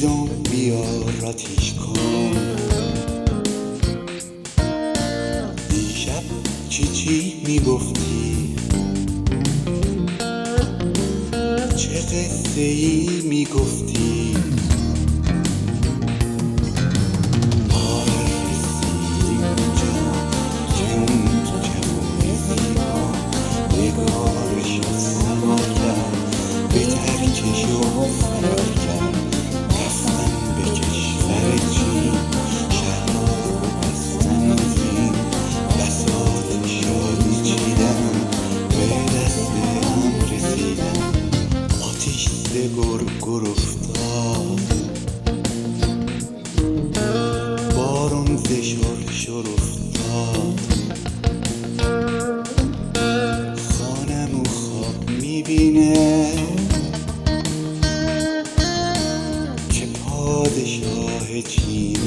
هیزم بیار آتیش کن. دیشب چی میگفتی؟ چه قصه ای میگفتی؟ رسیدیم اونجا که اون جوون زیبا نگارش رو سوار کرد، به ترکش رو فرار کرد. رفتن به کشور چین، شهرها رو بستن از این، بساط شادی چیدن، به دست هم رسیدن. آتیش ز گرگر افتاد، بارون ز شرشر افتاد. خانمو خواب میبینه که پادشاه چین